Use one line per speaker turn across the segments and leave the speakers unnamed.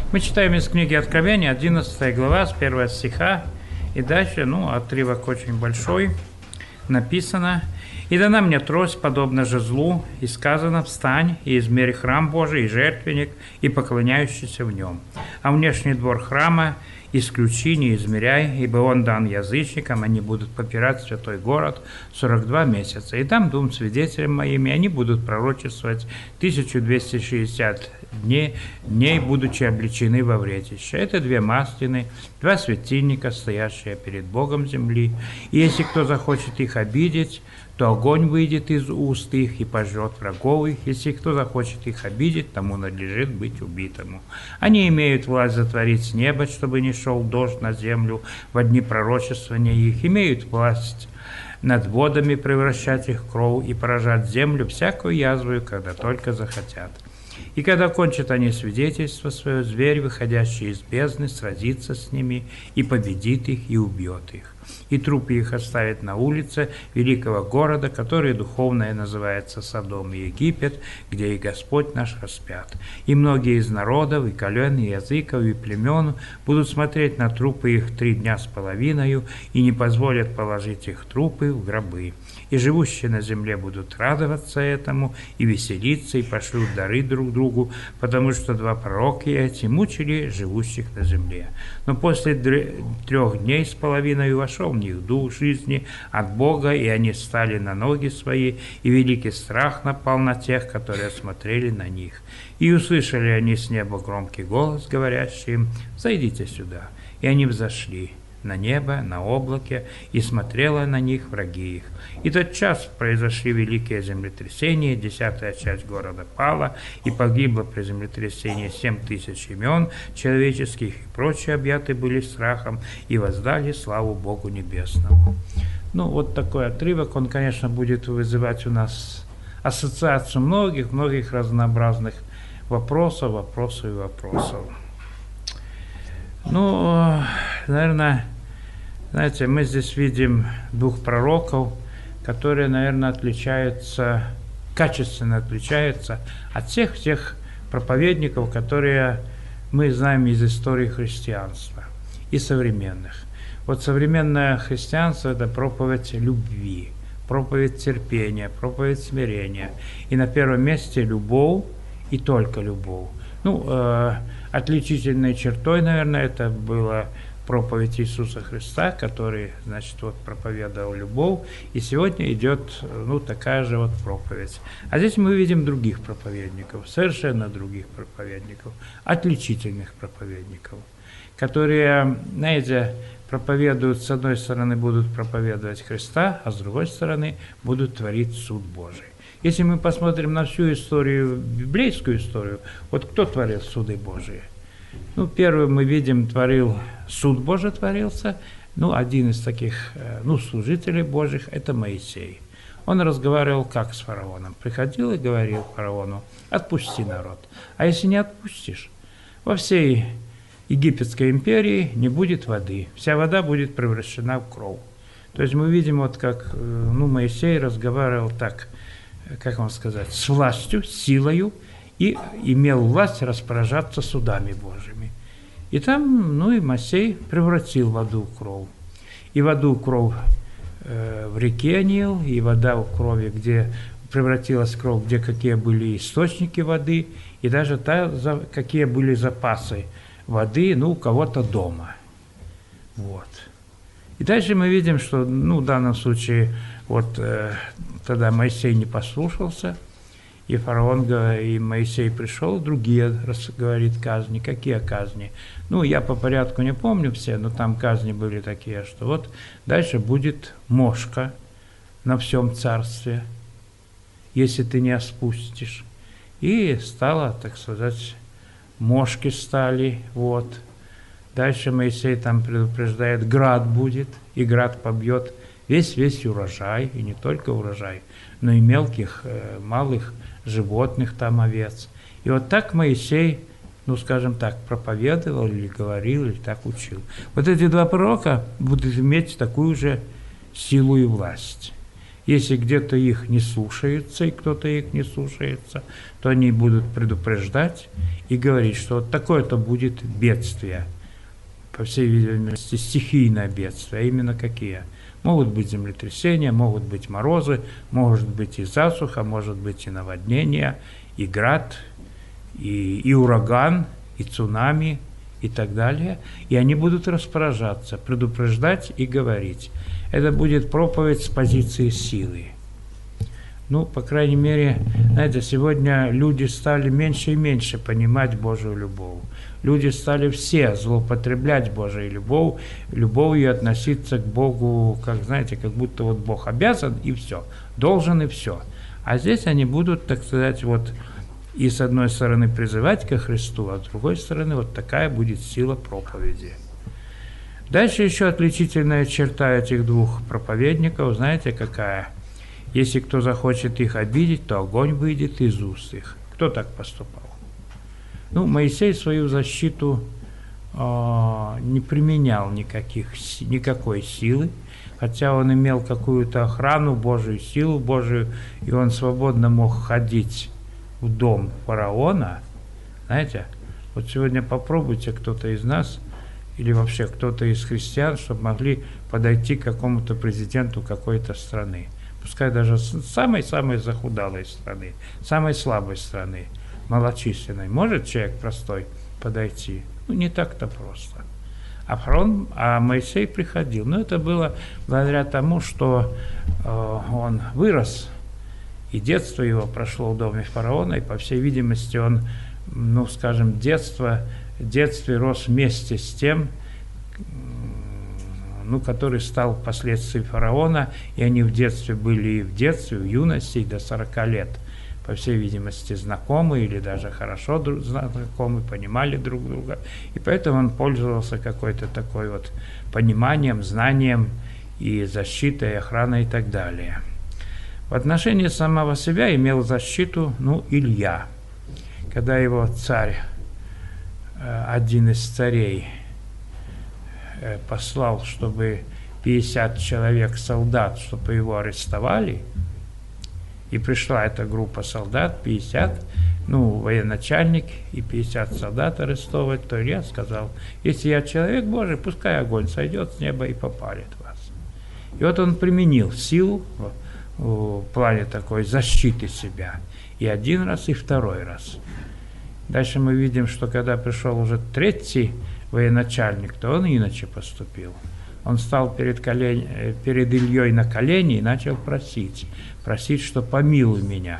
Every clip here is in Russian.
Мы читаем из книги Откровения, 11 глава, с 1 стиха, и дальше, отрывок очень большой, написано: «И дана мне трость, подобно жезлу, и сказано: встань, и измери храм Божий, и жертвенник, и поклоняющийся в нем. А внешний двор храма исключи, не измеряй, ибо он дан язычникам, они будут попирать святой город 42 месяца. И дам двум свидетелям моим, и они будут пророчествовать 1260 дней, будучи обличены во вретище. Это две маслины, два светильника, стоящие перед Богом земли. И если кто захочет их обидеть, то огонь выйдет из уст их и пожжет врагов их. Если кто захочет их обидеть, тому надлежит быть убитому. Они имеют власть затворить небо, чтобы не шел дождь на землю во дни пророчествования их, имеют власть над водами превращать их в кровь и поражать землю всякую язвою, когда только захотят. И когда кончат они свидетельство свое, зверь, выходящий из бездны, сразится с ними и победит их и убьет их. И трупы их оставят на улице великого города, который духовное называется Содом и Египет, где и Господь наш распят. И многие из народов, и колен, и языков, и племен будут смотреть на трупы их 3 дня с половиною, и не позволят положить их трупы в гробы. И живущие на земле будут радоваться этому, и веселиться, и пошлют дары друг другу, потому что 2 пророка эти мучили живущих на земле. Но после 3 дней с половиной вошел в них дух жизни от Бога, и они стали на ноги свои, и великий страх напал на тех, которые смотрели на них. И услышали они с неба громкий голос, говорящий им: «Зайдите сюда». И они взошли на небо, на облаке, и смотрела на них враги их. И тот час произошли великие землетрясения, 10-я часть города пала, и погибло при землетрясении 7000 имен человеческих, и прочие объяты были страхом, и воздали славу Богу Небесному». Вот такой отрывок, он, конечно, будет вызывать у нас ассоциацию многих разнообразных вопросов. Наверное, знаете, мы здесь видим 2 пророков, которые, наверное, качественно отличаются от всех тех проповедников, которые мы знаем из истории христианства и современных. Современное христианство – это проповедь любви, проповедь терпения, проповедь смирения. И на первом месте любовь и только любовь. Отличительной чертой, наверное, это была проповедь Иисуса Христа, который, проповедовал любовь, и сегодня идет, такая же проповедь. А здесь мы видим других проповедников, совершенно других проповедников, отличительных проповедников, которые, проповедуют, с одной стороны, будут проповедовать Христа, а с другой стороны, будут творить суд Божий. Если мы посмотрим на всю историю, библейскую историю, кто творил суды Божии? Первый мы видим, суд Божий творился, один из таких, служителей Божьих – это Моисей. Он разговаривал как с фараоном? Приходил и говорил фараону: отпусти народ. А если не отпустишь, во всей Египетской империи не будет воды, вся вода будет превращена в кровь. То есть мы видим, как Моисей разговаривал так, как вам сказать, с властью, с силою, и имел власть распоряжаться судами Божьими. И там, и Моисей превратил воду в кровь. И воду в кровь в реке Нил, и вода в крови, где превратилась в кровь, где какие были источники воды, и даже какие были запасы воды, у кого-то дома. И дальше мы видим, что, в данном случае, тогда Моисей не послушался, и фараон, и Моисей пришел, другие, говорит, казни. Какие казни? Я по порядку не помню все, но там казни были такие, что дальше будет мошка на всем царстве, если ты не спустишь. И стало, так сказать, мошки стали, Дальше Моисей там предупреждает, град будет, и град побьет весь урожай, и не только урожай, но и мелких, малых животных, там овец. И так Моисей, проповедовал или говорил, или так учил. Эти 2 пророка будут иметь такую же силу и власть. Если где-то их не слушается, и кто-то их не слушается, то они будут предупреждать и говорить, что вот такое-то будет бедствие. По всей видимости, стихийное бедствие. А именно какие? Могут быть землетрясения, могут быть морозы, может быть и засуха, может быть и наводнение, и град, и ураган, и цунами, и так далее. И они будут распоряжаться, предупреждать и говорить. Это будет проповедь с позиции силы. Ну, по крайней мере, знаете, сегодня люди стали меньше и меньше понимать Божию любовь. Люди стали все злоупотреблять Божией любовью и относиться к Богу, как, знаете, как будто вот Бог обязан и все, должен и все. А здесь они будут, так сказать, вот и с одной стороны призывать ко Христу, а с другой стороны вот такая будет сила проповеди. Дальше еще отличительная черта этих двух проповедников, знаете, какая? Если кто захочет их обидеть, то огонь выйдет из уст их. Кто так поступал? Ну, Моисей свою защиту не применял никакой силы, хотя он имел какую-то охрану, Божию силу Божию, и он свободно мог ходить в дом фараона. Знаете, вот сегодня попробуйте кто-то из нас или вообще кто-то из христиан, чтобы могли подойти к какому-то президенту какой-то страны. Пускай даже самой-самой захудалой страны, самой слабой страны, малочисленной. Может человек простой подойти? Ну, не так-то просто. А Моисей приходил. Но это было благодаря тому, что он вырос, и детство его прошло в доме фараона, и, по всей видимости, он, ну, скажем, в детстве рос вместе с тем, ну, который стал впоследствии фараона, и они в детстве были в юности, и до 40 лет, по всей видимости, знакомы или даже хорошо знакомы, понимали друг друга, и поэтому он пользовался какой-то такой вот пониманием, знанием и защитой, и охраной и так далее. В отношении самого себя имел защиту, ну, Илья, когда его царь, один из царей, послал, чтобы 50 человек солдат, чтобы его арестовали, и пришла эта группа солдат, 50, ну, военачальник и 50 солдат арестовывать, то Илья сказал: если я человек Божий, пускай огонь сойдет с неба и попалит вас. И вот он применил силу в плане такой защиты себя, и один раз, и второй раз. Дальше мы видим, что когда пришел уже третий военачальник, то он иначе поступил. Он стал перед Ильей на колени и начал просить, что помилуй меня.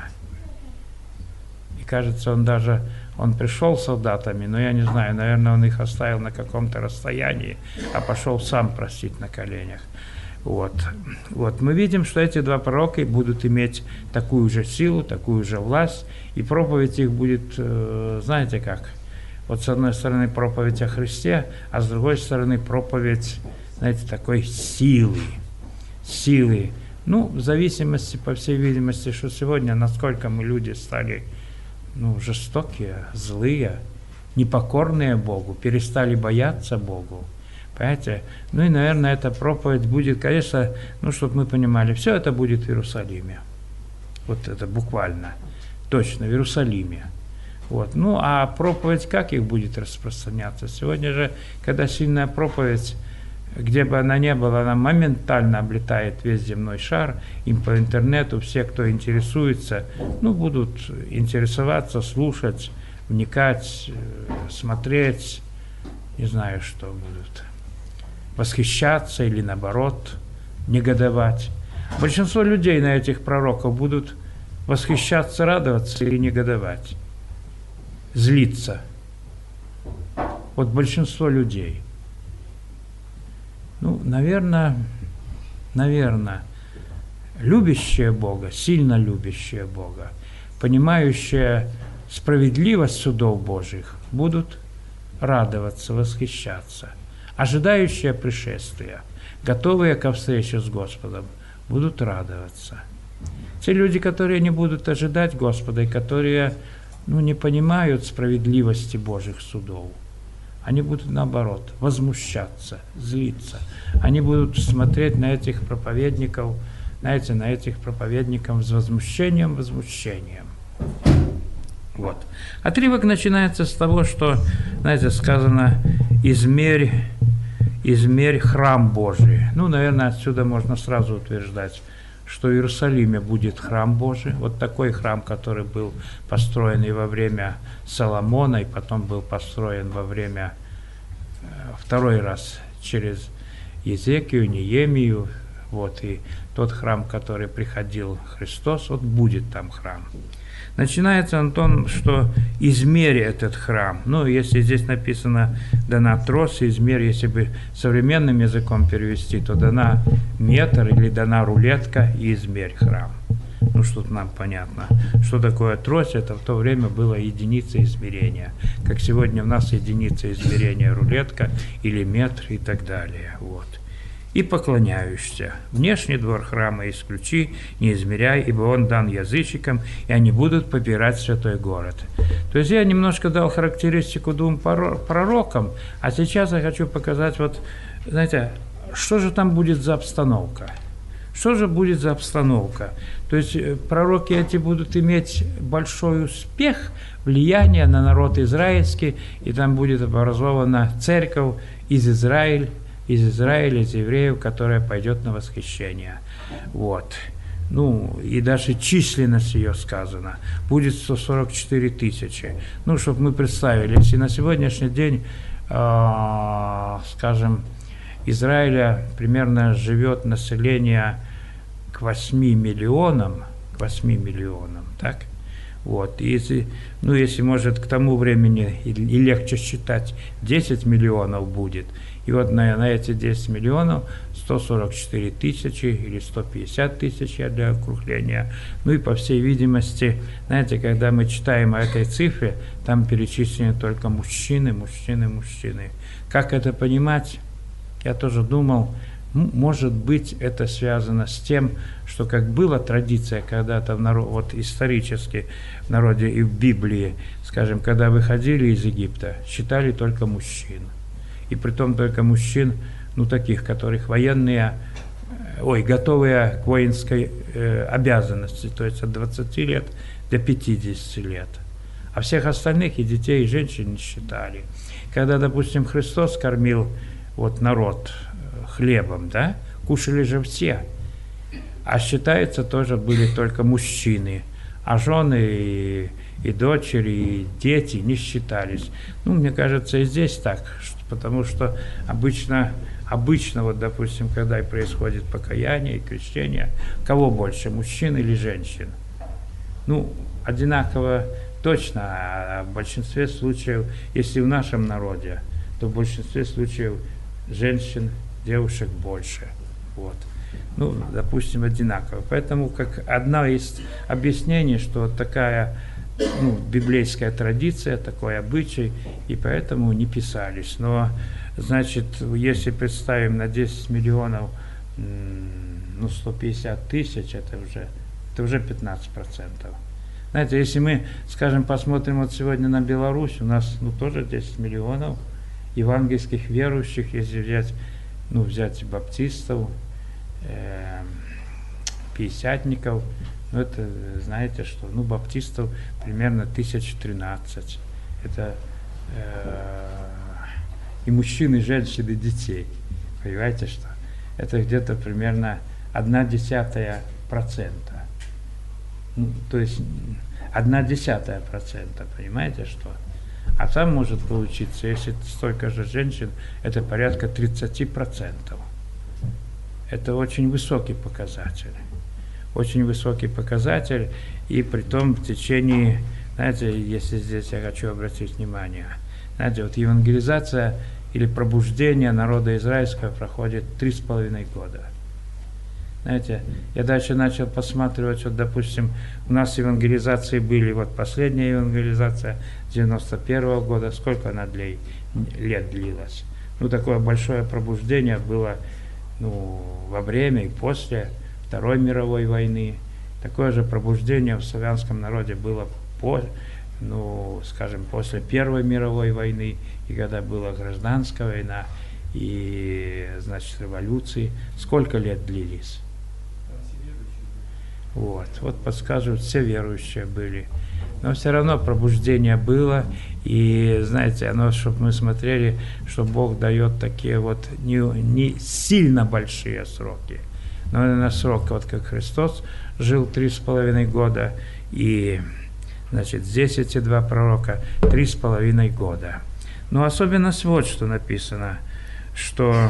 И кажется, он пришел с солдатами, но я не знаю, наверное, он их оставил на каком-то расстоянии, а пошел сам просить на коленях. Вот мы видим, что эти два пророка будут иметь такую же силу, такую же власть, и проповедь их будет, знаете как, вот с одной стороны проповедь о Христе, а с другой стороны проповедь, знаете, такой силы. Ну, в зависимости, по всей видимости, что сегодня, насколько мы люди стали, ну, жестокие, злые, непокорные Богу, перестали бояться Богу. Понимаете? Ну и, наверное, эта проповедь будет, конечно, ну, чтобы мы понимали, все это будет в Иерусалиме. Вот это буквально, точно, в Иерусалиме. Вот. Ну, а проповедь, как их будет распространяться? Сегодня же, когда сильная проповедь, где бы она ни была, она моментально облетает весь земной шар, им по интернету все, кто интересуется, ну, будут интересоваться, слушать, вникать, смотреть, не знаю, что будут, восхищаться или, наоборот, негодовать. Большинство людей на этих пророков будут восхищаться, радоваться или негодовать, злиться. Вот большинство людей. Ну, наверное, любящие Бога, сильно любящие Бога, понимающие справедливость судов Божьих, будут радоваться, восхищаться. Ожидающие пришествия, готовые ко встрече с Господом, будут радоваться. Те люди, которые не будут ожидать Господа, и которые, ну, не понимают справедливости Божьих судов, они будут, наоборот, возмущаться, злиться. Они будут смотреть на этих проповедников знаете, на этих проповедников с возмущением. Вот. Отрывок начинается с того, что, знаете, сказано измерь храм Божий. Ну, наверное, отсюда можно сразу утверждать, что в Иерусалиме будет храм Божий. Вот такой храм, который был построен и во время Соломона, и потом был построен во время, второй раз через Езекию, Неемию. Вот, и тот храм, который приходил Христос, вот будет там храм. Начинается Антон, что измерь этот храм. Ну, если здесь написано дана трос, измерь, если бы современным языком перевести, то дана метр или дана рулетка и измерь храм. Ну, что-то нам понятно. Что такое трос? Это в то время было единица измерения. Как сегодня у нас единица измерения рулетка или метр и так далее. Вот. И поклоняющийся. Внешний двор храма исключи, не измеряй, ибо он дан язычникам, и они будут попирать святой город. То есть я немножко дал характеристику двум пророкам, а сейчас я хочу показать, вот, знаете, что же там будет за обстановка. Что же будет за обстановка? То есть пророки эти будут иметь большой успех, влияние на народ израильский, и там будет образована церковь из Израиля, из евреев, которая пойдет на восхищение. Вот. Ну, и даже численность ее сказана. Будет 144 тысячи. Ну, чтобы мы представили, если на сегодняшний день, скажем, Израиля примерно живет население к 8 миллионам, так? Вот, если, ну, если, может, к тому времени и легче считать, 10 миллионов будет, и вот на эти 10 миллионов 144 тысячи или 150 тысяч для округления. Ну и по всей видимости, знаете, когда мы читаем о этой цифре, там перечислены только мужчины. Как это понимать? Я тоже думал, может быть, это связано с тем, что как была традиция когда-то в народе, вот исторически в народе и в Библии, скажем, когда выходили из Египта, считали только мужчин. И притом только мужчин, ну, таких, которых военные, готовые к воинской обязанности, то есть от 20 лет до 50 лет. А всех остальных, и детей, и женщин, не считали. Когда, допустим, Христос кормил вот народ хлебом, да, кушали же все. А считается, тоже были только мужчины, а жены и дочери, и дети не считались. Ну, мне кажется, и здесь так, потому что обычно, вот, допустим, когда происходит покаяние и крещение, кого больше, мужчин или женщин? Ну, одинаково точно, а в большинстве случаев, если в нашем народе, то в большинстве случаев женщин, девушек больше. Вот. Ну, допустим, одинаково. Поэтому как одно из объяснений, что такая, ну, библейская традиция, такой обычай, и поэтому не писались. Но, значит, если представим на 10 миллионов, ну, 150 тысяч, это уже 15%. Знаете, если мы, скажем, посмотрим вот сегодня на Беларусь, у нас, ну, тоже 10 миллионов евангельских верующих, если взять баптистов, пятидесятников, ну, это, знаете, что, ну, баптистов примерно 1013. Это и мужчин, и женщин, и детей. Понимаете, что? Это где-то примерно 0,1%. Ну, то есть 0,1%, понимаете, что? А там может получиться, если столько же женщин, это порядка 30%. Это очень высокий показатель. Очень высокий показатель, и при том в течение, знаете, если здесь я хочу обратить внимание, знаете, вот евангелизация или пробуждение народа израильского проходит 3,5 года. Знаете, я дальше начал посматривать, вот, допустим, у нас евангелизации были, вот последняя евангелизация 91 года, сколько она лет длилась. Ну, такое большое пробуждение было, ну, во время и после Второй мировой войны. Такое же пробуждение в славянском народе было после Первой мировой войны, и когда была гражданская война, и, значит, революции. Сколько лет длились? Вот подсказывают, все верующие были. Но все равно пробуждение было, и, знаете, оно, чтобы мы смотрели, что Бог дает такие вот не сильно большие сроки, но на срок, вот как Христос жил 3,5 года, и, значит, здесь эти два пророка 3,5 года. Но особенность вот что написано, что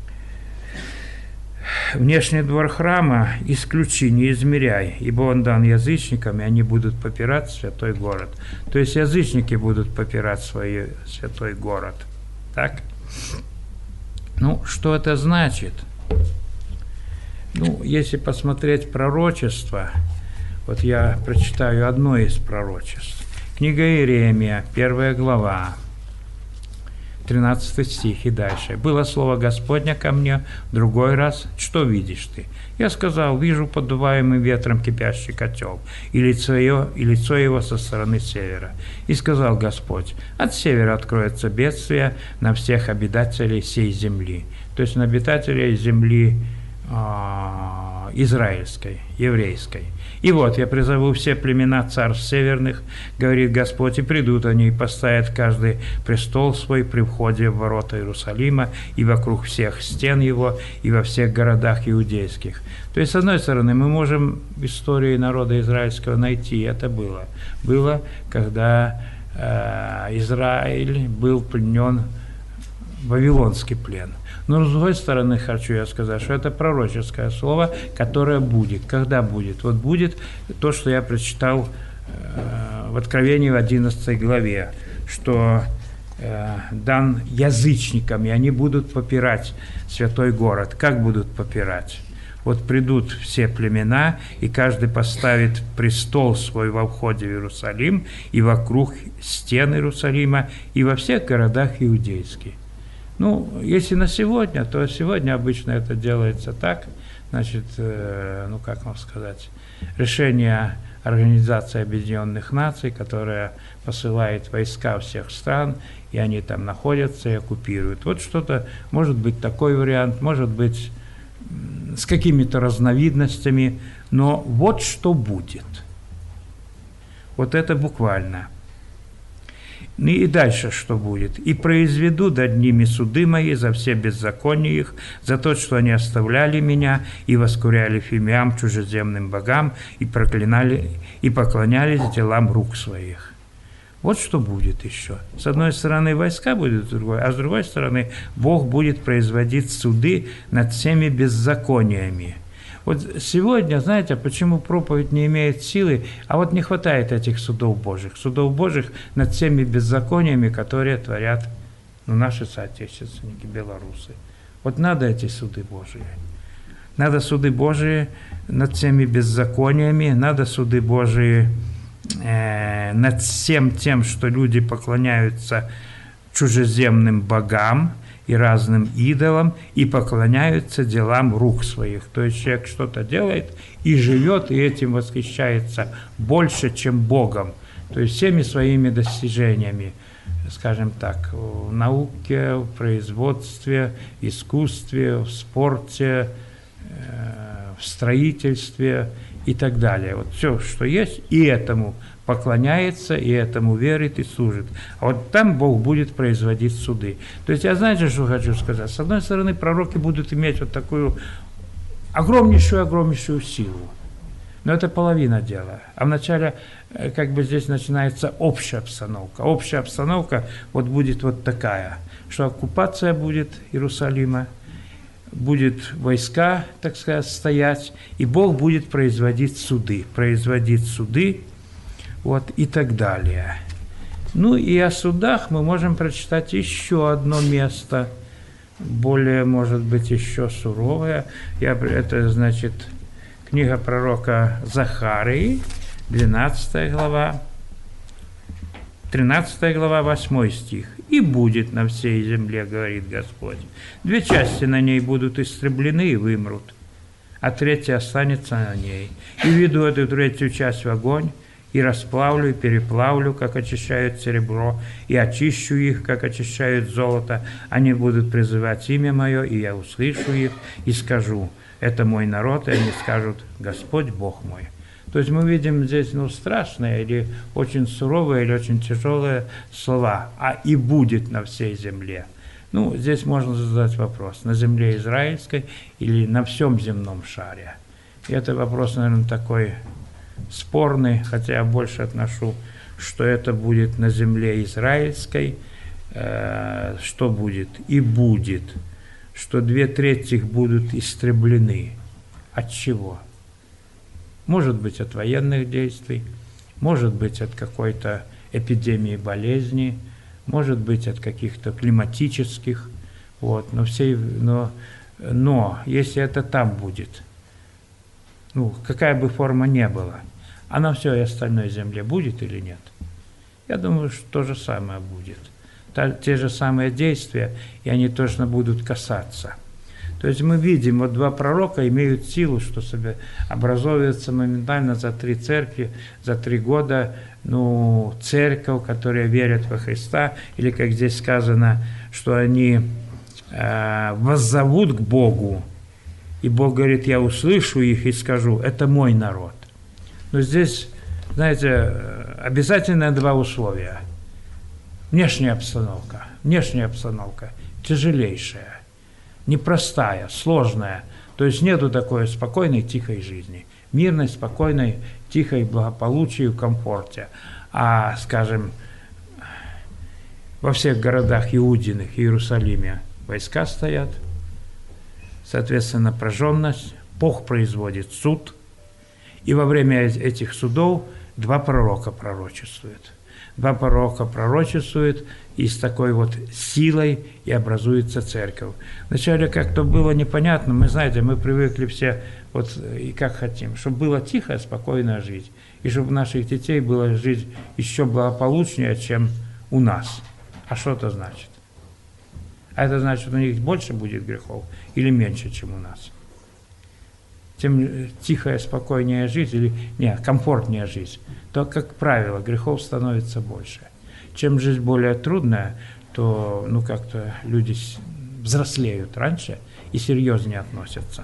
внешний двор храма исключи, не измеряй, ибо он дан язычникам, и они будут попирать святой город. То есть язычники будут попирать свой святой город. Так? Ну, что это значит? Ну, если посмотреть пророчество, вот я прочитаю одно из пророчеств. Книга Иеремия, 1 глава, 13 стих и дальше. «Было слово Господня ко мне в другой раз, что видишь ты? Я сказал, вижу поддуваемый ветром кипящий котел, и лицо его со стороны севера. И сказал Господь, от севера откроется бедствие на всех обитателей сей земли». То есть на обитателей земли израильской, еврейской. «И вот я призову все племена царств северных, говорит Господь, и придут они, и поставят каждый престол свой при входе в ворота Иерусалима, и вокруг всех стен его, и во всех городах иудейских». То есть, с одной стороны, мы можем в истории народа израильского найти, это было. Было, когда Израиль был пленен в вавилонский плен. Но, с другой стороны, хочу я сказать, что это пророческое слово, которое будет. Когда будет? Вот будет то, что я прочитал в Откровении в 11 главе, что дан язычникам, и они будут попирать святой город. Как будут попирать? Вот придут все племена, и каждый поставит престол свой во входе в Иерусалим, и вокруг стен Иерусалима, и во всех городах иудейских. Ну, если на сегодня, то сегодня обычно это делается так, значит, ну, как вам сказать, решение Организации Объединенных Наций, которая посылает войска всех стран, и они там находятся и оккупируют. Вот что-то, может быть, такой вариант, может быть, с какими-то разновидностями, но вот что будет. Вот это буквально. И дальше что будет? «И произведу над ними суды мои за все беззакония их, за то, что они оставляли меня и воскуряли фимиам чужеземным богам и проклинали и поклонялись делам рук своих». Вот что будет еще. С одной стороны войска будут, а с другой стороны Бог будет производить суды над всеми беззакониями. Вот сегодня, знаете, почему проповедь не имеет силы, а вот не хватает этих судов Божьих над всеми беззакониями, которые творят наши соотечественники, белорусы. Вот надо эти суды Божьи. Надо суды Божьи над всеми беззакониями, надо суды Божьи над всем тем, что люди поклоняются чужеземным богам и разным идолам, и поклоняются делам рук своих. То есть человек что-то делает и живет, и этим восхищается больше, чем Богом. То есть всеми своими достижениями, скажем так, в науке, в производстве, искусстве, в спорте, в строительстве и так далее. Вот все, что есть, и этому поклоняется, и этому верит, и служит. А вот там Бог будет производить суды. То есть я, знаете, что хочу сказать? С одной стороны, пророки будут иметь вот такую огромнейшую силу. Но это половина дела. А вначале, как бы здесь начинается общая обстановка. Общая обстановка вот будет вот такая, что оккупация будет Иерусалима, будет войска, так сказать, стоять, и Бог будет производить суды, вот, и так далее. Ну и о судах мы можем прочитать еще одно место, более, может быть, еще суровое. Это, значит, книга пророка Захарии, 12 глава, 13 глава, 8 стих. «И будет на всей земле, говорит Господь, 2 части на ней будут истреблены и вымрут, а 3 останется на ней. И введу эту 3 часть в огонь, и расплавлю, и переплавлю, как очищают серебро, и очищу их, как очищают золото. Они будут призывать имя Мое, и я услышу их, и скажу, это мой народ, и они скажут, Господь Бог мой. То есть мы видим здесь страшные или очень суровые, или очень тяжелые слова, а и будет на всей земле. Здесь можно задать вопрос, на земле израильской или на всем земном шаре. И это вопрос, наверное, такой спорный, хотя я больше отношу, что это будет на земле израильской, что будет, и будет, что 2/3 будут истреблены. От чего? Может быть, от военных действий, может быть, от какой-то эпидемии болезни, может быть, от каких-то климатических, но если это там будет, какая бы форма ни была, а на всей остальной земле будет или нет? Я думаю, что то же самое будет. Те же самые действия, и они точно будут касаться. То есть мы видим, два пророка имеют силу, что себе образовывается моментально за 3 церкви, за 3 года, церковь, которая верит во Христа, или, как здесь сказано, что они воззовут к Богу, и Бог говорит, я услышу их и скажу, это мой народ. Но здесь, знаете, обязательно 2 условия. Внешняя обстановка тяжелейшая, непростая, сложная. То есть нету такой спокойной, тихой жизни. Мирной, спокойной, тихой, благополучии, в комфорте. А, скажем, во всех городах Иудиных, Иерусалиме войска стоят, соответственно, напряженность, Бог производит суд, и во время этих судов 2 пророка пророчествуют. 2 пророка пророчествуют, и с такой силой и образуется церковь. Вначале как-то было непонятно, мы привыкли все, и как хотим, чтобы была тихая, спокойная жизнь, и чтобы у наших детей была жизнь еще благополучнее, чем у нас. А что это значит? А это значит, у них больше будет грехов или меньше, чем у нас? Тем тихая, спокойнее жизнь, комфортнее жизнь, то, как правило, грехов становится больше. Чем жизнь более трудная, то, как-то люди взрослеют раньше и серьезнее относятся.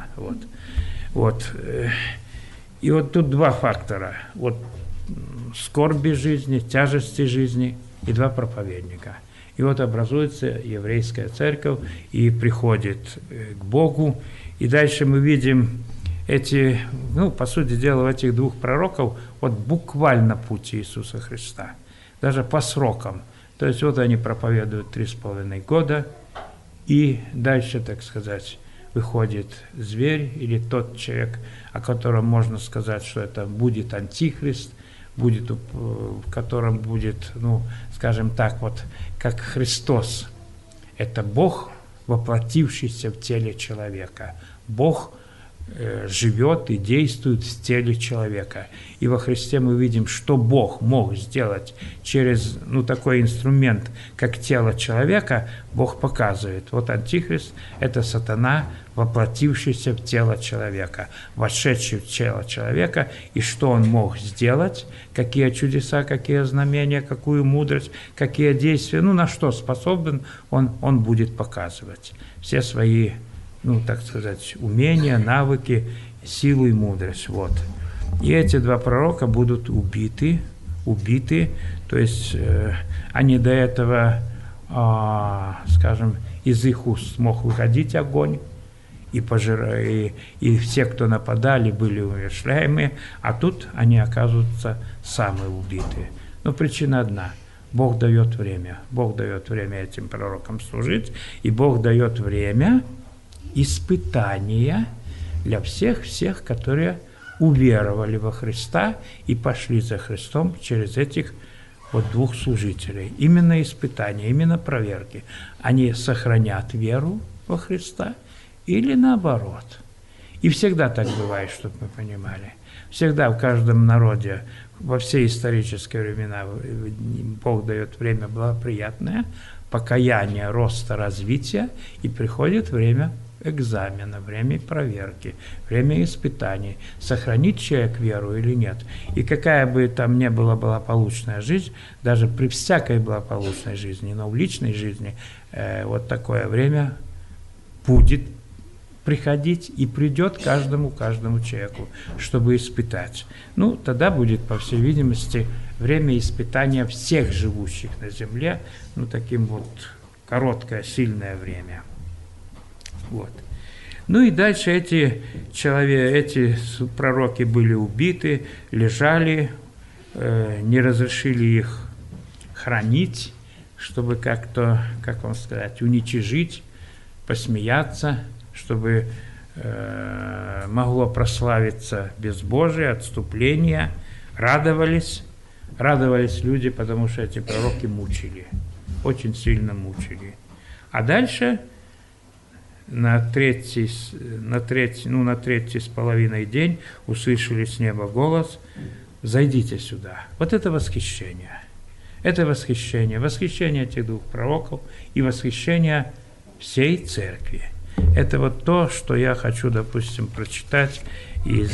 И тут 2 фактора. Скорби жизни, тяжести жизни и 2 проповедника. И образуется еврейская церковь и приходит к Богу. И дальше мы видим эти, по сути дела, у этих 2 пророков буквально путь Иисуса Христа, даже по срокам. То есть они проповедуют 3,5 года, и дальше, так сказать, выходит зверь или тот человек, о котором можно сказать, что это будет антихрист, в котором будет, скажем так, как Христос. Это Бог, воплотившийся в теле человека. Бог живет и действует в теле человека. И во Христе мы видим, что Бог мог сделать через такой инструмент, как тело человека, Бог показывает. Антихрист – это сатана, воплотившийся в тело человека, вошедший в тело человека, и что он мог сделать, какие чудеса, какие знамения, какую мудрость, какие действия, на что способен, он будет показывать все свои, так сказать, умения, навыки, силу и мудрость. И эти 2 пророка будут убиты, то есть они до этого, скажем, из их уст мог выходить огонь, и все, кто нападали, были умерщвляемы, а тут они оказываются самые убитые. Но причина одна. Бог дает время. Бог дает время этим пророкам служить, и Бог дает время испытания для всех, которые уверовали во Христа и пошли за Христом через этих 2 служителей. Именно испытания, именно проверки. Они сохранят веру во Христа или наоборот. И всегда так бывает, чтобы мы понимали. Всегда в каждом народе, во все исторические времена Бог дает время благоприятное, покаяния, роста, развития, и приходит время экзамена, время проверки, время испытаний, сохранит человек веру или нет. И какая бы там ни была благополучная жизнь, даже при всякой благополучной жизни, но в личной жизни вот такое время будет приходить и придет каждому человеку, чтобы испытать. Ну, тогда будет, по всей видимости, время испытания всех живущих на земле, ну, таким вот короткое, сильное время. Вот. Ну и дальше эти пророки были убиты, лежали, не разрешили их хранить, чтобы как-то, как вам сказать, уничижить, посмеяться, чтобы могло прославиться безбожие, отступление. Радовались люди, потому что эти пророки мучили, очень сильно мучили. А дальше на третий с половиной день услышали с неба голос: «Зайдите сюда». Вот это восхищение. Это восхищение этих двух пророков и восхищение всей церкви. Это вот то, что я хочу, допустим, прочитать из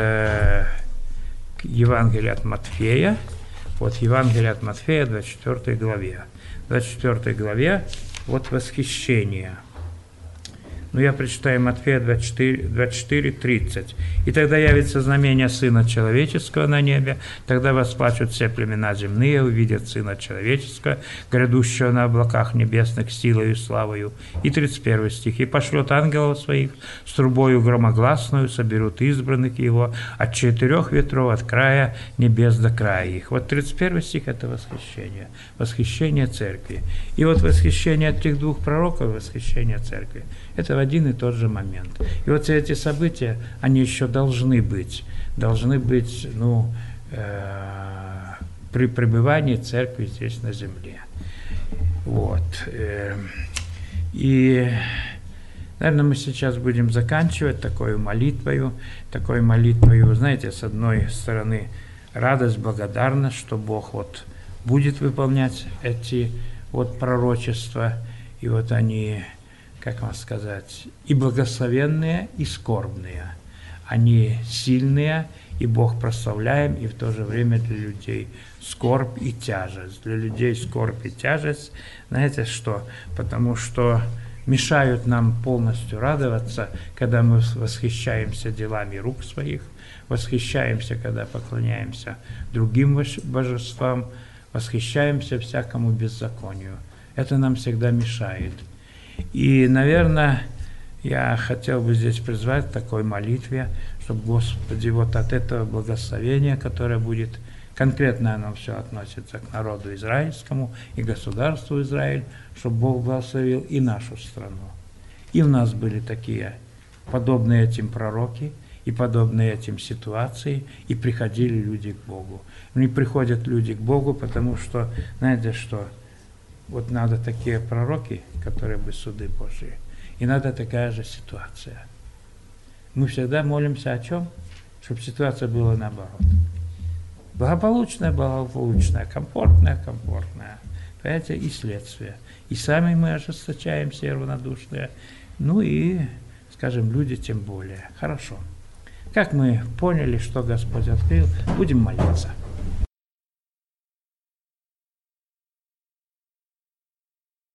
Евангелия от Матфея. Вот Евангелие от Матфея, 24 главе. В 24 главе вот восхищение. Ну, я прочитаю Матфея 24:30. «И тогда явится знамение Сына Человеческого на небе, тогда восплачут все племена земные, увидят Сына Человеческого, грядущего на облаках небесных силою и славою». И 31 стих. «И пошлет ангелов своих с трубою громогласную, соберут избранных его от 4 ветров, от края небес до края их». Вот 31 стих – это восхищение церкви. И вот восхищение этих двух пророков, восхищение церкви – это в один и тот же момент. И вот все эти события, они еще должны быть, при пребывании церкви здесь на земле. Вот. И, наверное, мы сейчас будем заканчивать такой молитвою, вы знаете, с одной стороны, радость, благодарность, что Бог вот будет выполнять эти вот пророчества, и вот они, как вам сказать, и благословенные, и скорбные. Они сильные, и Бог прославляем, и в то же время для людей скорбь и тяжесть. Для людей скорбь и тяжесть, знаете что? Потому что мешают нам полностью радоваться, когда мы восхищаемся делами рук своих, восхищаемся, когда поклоняемся другим божествам, восхищаемся всякому беззаконию. Это нам всегда мешает. И, наверное, я хотел бы здесь призвать к такой молитве, чтобы, Господи, вот от этого благословения, которое будет, конкретно оно все относится к народу израильскому и государству Израиль, чтобы Бог благословил и нашу страну. И у нас были такие, подобные этим пророки, и подобные этим ситуации, и приходили люди к Богу. Не приходят люди к Богу, потому что, знаете что, вот надо такие пророки, которые бы суды Божьи, и надо такая же ситуация. Мы всегда молимся о чем? Чтобы ситуация была наоборот. Благополучная, комфортная. Понимаете, и следствие. И сами мы ожесточаемся, и равнодушные. Ну и, скажем, люди тем более. Хорошо. Как мы поняли, что Господь открыл, будем молиться.